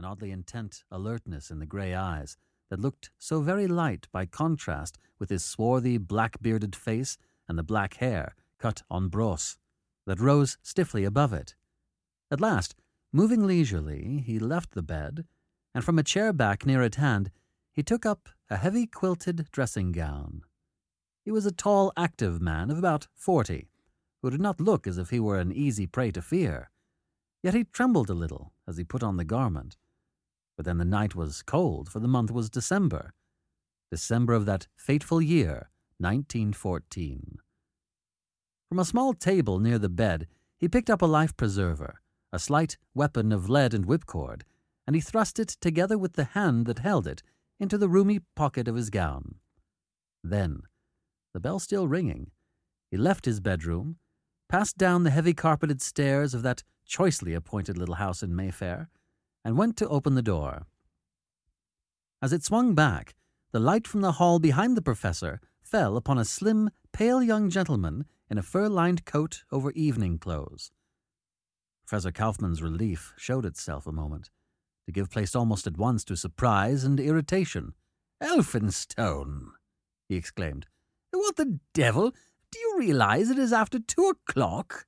an oddly intent alertness in the grey eyes that looked so very light by contrast with his swarthy, black-bearded face and the black hair cut en brosse that rose stiffly above it. At last, moving leisurely, he left the bed, and from a chair back near at hand, he took up a heavy quilted dressing gown. He was a tall, active man of about 40, who did not look as if he were an easy prey to fear. Yet he trembled a little as he put on the garment. But then the night was cold, for the month was December. December of that fateful year, 1914. From a small table near the bed, he picked up a life-preserver, a slight weapon of lead and whipcord, and he thrust it, together with the hand that held it, into the roomy pocket of his gown. Then, the bell still ringing, he left his bedroom, passed down the heavy carpeted stairs of that choicely appointed little house in Mayfair, and went to open the door. As it swung back, the light from the hall behind the professor fell upon a slim, pale young gentleman in a fur-lined coat over evening clothes. Professor Kaufmann's relief showed itself a moment, to give place almost at once to surprise and irritation. "Elphinstone!" he exclaimed. "What the devil? Do you realize it is after 2 o'clock?"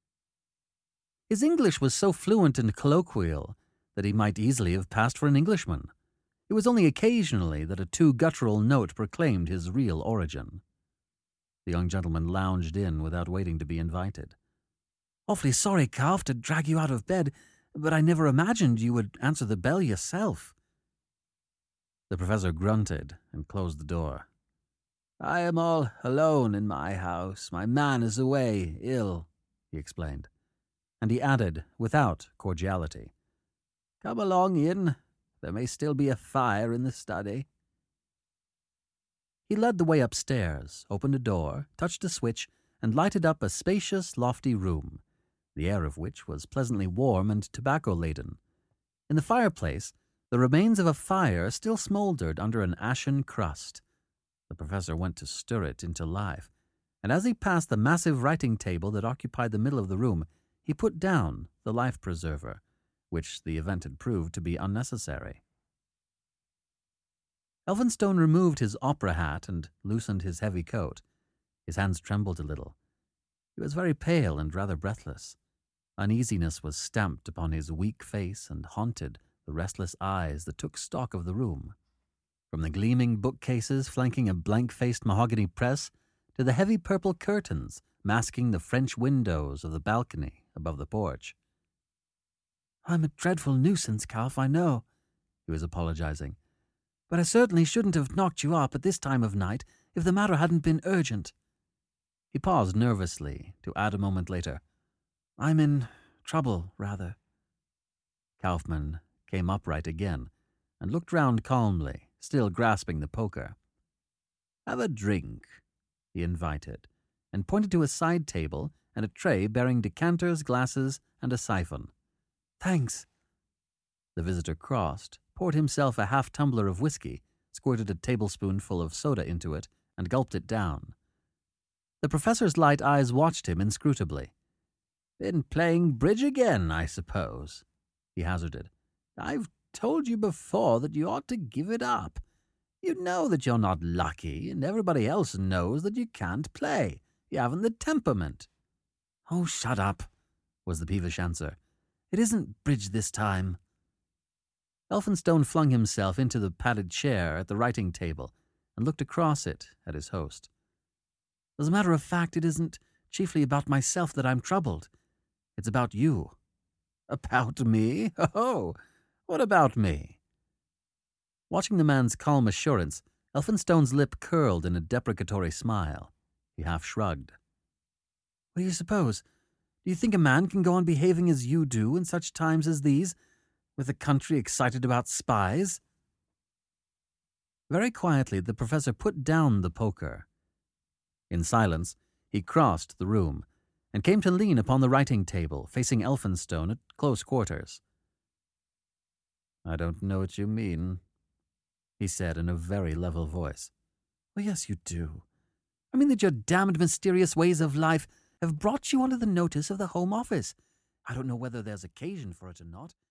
His English was so fluent and colloquial that he might easily have passed for an Englishman. It was only occasionally that a too guttural note proclaimed his real origin. The young gentleman lounged in without waiting to be invited. "Awfully sorry, Calf, to drag you out of bed, but I never imagined you would answer the bell yourself." The professor grunted and closed the door. "I am all alone in my house. My man is away, ill," he explained. And he added, without cordiality, "Come along in. There may still be a fire in the study." He led the way upstairs, opened a door, touched a switch, and lighted up a spacious, lofty room, the air of which was pleasantly warm and tobacco-laden. In the fireplace, the remains of a fire still smouldered under an ashen crust. The professor went to stir it into life, and as he passed the massive writing table that occupied the middle of the room, he put down the life-preserver, which the event had proved to be unnecessary. Elphinstone removed his opera hat and loosened his heavy coat. His hands trembled a little. He was very pale and rather breathless. Uneasiness was stamped upon his weak face and haunted the restless eyes that took stock of the room. From the gleaming bookcases flanking a blank-faced mahogany press to the heavy purple curtains masking the French windows of the balcony above the porch. "I'm a dreadful nuisance, Calf, I know," he was apologizing. "But I certainly shouldn't have knocked you up at this time of night if the matter hadn't been urgent." He paused nervously to add a moment later, "I'm in trouble, rather." Kaufmann came upright again and looked round calmly, still grasping the poker. "Have a drink," he invited, and pointed to a side table and a tray bearing decanters, glasses, and a siphon. "Thanks." The visitor crossed, poured himself a half-tumbler of whiskey, squirted a tablespoonful of soda into it, and gulped it down. The professor's light eyes watched him inscrutably. "Been playing bridge again, I suppose," he hazarded. "I've told you before that you ought to give it up. You know that you're not lucky, and everybody else knows that you can't play. You haven't the temperament." "Oh, shut up," was the peevish answer. "It isn't bridge this time." Elphinstone flung himself into the padded chair at the writing table and looked across it at his host. "As a matter of fact, it isn't chiefly about myself that I'm troubled. It's about you." "About me? Oh, what about me?" Watching the man's calm assurance, Elphinstone's lip curled in a deprecatory smile. He half shrugged. "What do you suppose? Do you think a man can go on behaving as you do in such times as these, with the country excited about spies?" Very quietly, the professor put down the poker. In silence, he crossed the room and came to lean upon the writing table, facing Elphinstone at close quarters. "I don't know what you mean," he said in a very level voice. "Well, yes, you do. I mean that your damned mysterious ways of life have brought you under the notice of the Home Office. I don't know whether there's occasion for it or not.